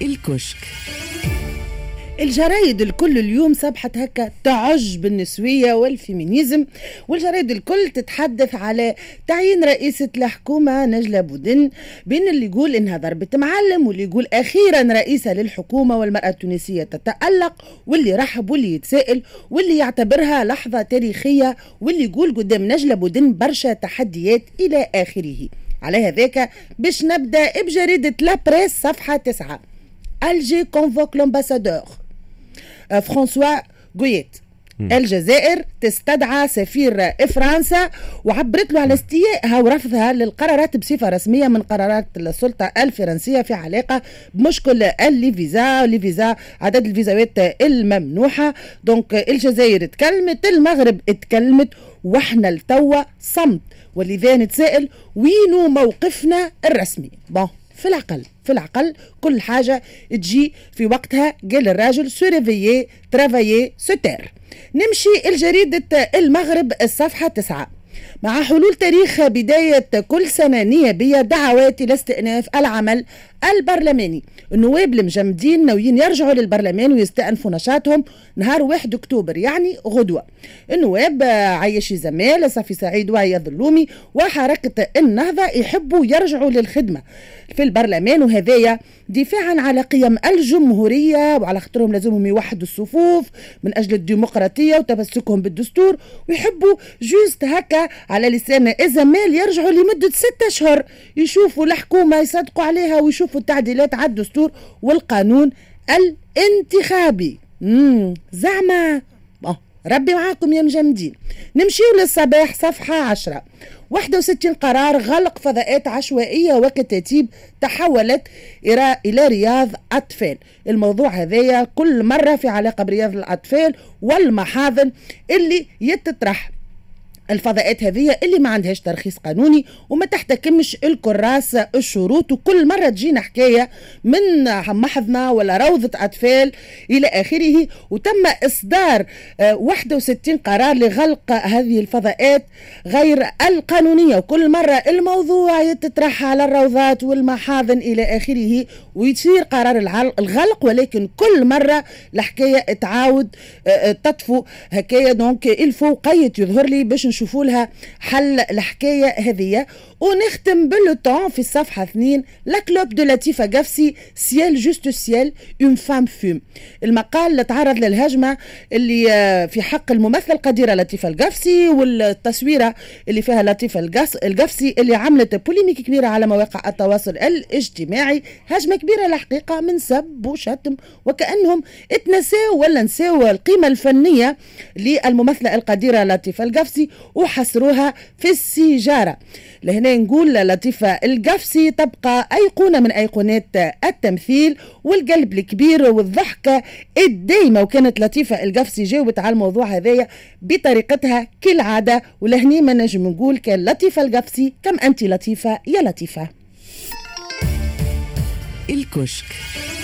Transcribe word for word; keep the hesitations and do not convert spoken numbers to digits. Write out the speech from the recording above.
الكشك. الجرايد الكل اليوم صبحت هكا تعج بالنسوية والفيمينيزم، والجرايد الكل تتحدث على تعيين رئيسة الحكومة نجلة بودن، بين اللي يقول إنها ضربة معلم واللي يقول أخيرا رئيسة للحكومة والمرأة التونسية تتألق، واللي رحب واللي يتسائل واللي يعتبرها لحظة تاريخية، واللي يقول قدام نجلة بودن برشا تحديات إلى آخره. على هذاك باش نبدأ بجريدة لا بريس صفحة تسعة. ألجي كونفوك لامباسادور فرانسوا غويت. الجزائر تستدعى سفير فرنسا وعبرت له على استيائها ورفضها للقرارات بصفة رسمية من قرارات السلطة الفرنسية في علاقة بمشكل الليفيزا ليفيزا عدد الفيزاوات الممنوحة. دونك الجزائر تكلمت، المغرب تكلمت، واحنا لتوا صمت، ولذا نتسائل وينو موقفنا الرسمي. بون في العقل في العقل كل حاجة تجي في وقتها، قال الراجل سوريفيي ترافايي ستير. نمشي الجريدة المغرب الصفحة تسعة. مع حلول تاريخ بداية كل سنة نيابية دعوات إلى استئناف العمل البرلماني. النواب المجمدين ناويين يرجعوا للبرلمان ويستأنفوا نشاطهم نهار واحد أكتوبر، يعني غدوة. النواب عايشي زمال، صفي سعيد وعياض اللومي وحركة النهضة يحبوا يرجعوا للخدمة في البرلمان، وهذايا دفاعا على قيم الجمهورية وعلى خاطرهم لازمهم يوحدوا الصفوف من أجل الديمقراطية وتمسكهم بالدستور، ويحبوا جوست هكا على لسان الزمال يرجعوا لمدة ستة أشهر يشوفوا الحكومة يصدقوا عليها ويشوفوا التعديلات على الدستور والقانون الانتخابي. امم زعما ربي معاكم يا مجمدين. نمشيو للصباح صفحة عشرة. واحد وستين قرار غلق فضاءات عشوائية وكتاتيب تحولت إلى رياض أطفال. الموضوع هذايا كل مرة في علاقة برياض الأطفال والمحاضن اللي يتطرح. الفضاءات هذه اللي ما عندهاش ترخيص قانوني وما تحتكمش الكراس الشروط، وكل مرة تجينا حكاية من محضنة ولا روضة أطفال إلى آخره. وتم إصدار واحد وستين قرار لغلق هذه الفضاءات غير القانونية، وكل مرة الموضوع يتطرح على الروضات والمحاضن إلى آخره ويصير قرار الغلق، ولكن كل مرة الحكاية تعاود تطفو هكاية. دونك الفوقية يظهر لي باش نشوفوا لها حل الحكاية هذه. ونختم بالطون في الصفحة اثنين. لا كلوب دو لطيفة قفسي سيال جوست سيال اون فام فيم. المقال اللي تعرض للهجمة اللي في حق الممثل قديرة لطيفة القفسي، والتصويرة اللي فيها لطيفة القفسي اللي عملت بوليميك كبيرة على مواقع التواصل الاجتماعي. هجمة كبيرة الحقيقة من سب وشتم، وكأنهم اتنسوا ولا نسوا القيمة الفنية للممثلة القديرة لطيفة القفسي وحصروها في السيجارة. لهنا نقول لطيفة القفسي تبقى أيقونة من أيقونات التمثيل والقلب الكبير والضحكة الدايمة، وكانت لطيفة القفسي جاوبت على الموضوع هذايا بطريقتها كالعادة. ولهني ما نجم نقول كان لطيفة القفسي كم أنت لطيفة يا لطيفة. الكشك.